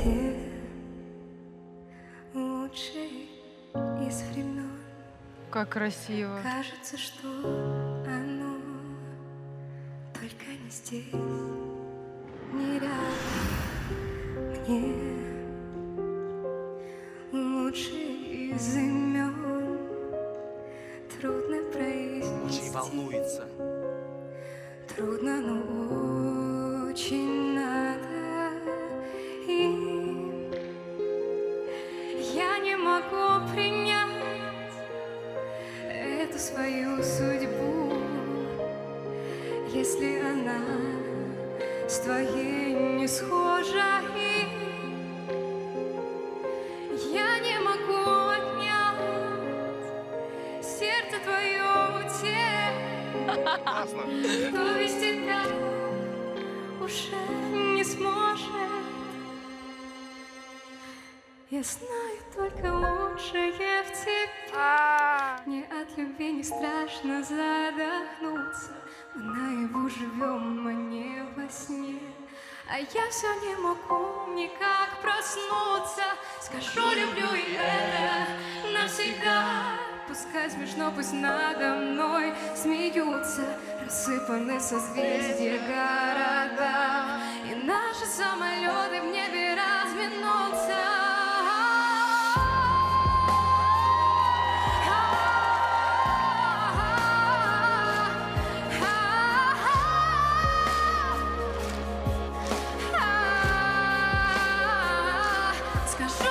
те лучшие из времен. Как красиво. Кажется, что оно только не здесь, не рядом. Мне лучшие из имен трудно произнести. Очень волнуется. Трудно, но очень надо. И я не могу принять эту свою судьбу, если она с твоей не схожа. И я не могу отнять сердце твое у тех, кто без тебя уже не сможет. Я знаю только лучшее в тебе. Мне от любви не страшно задохнуться. Мы наяву живем, а не во сне. А я все не могу никак проснуться. Скажу, люблю, и это навсегда. Пускай смешно, пусть надо мной смеются. Рассыпаны созвездия города, и наши самолеты в небе разминутся. Скажу,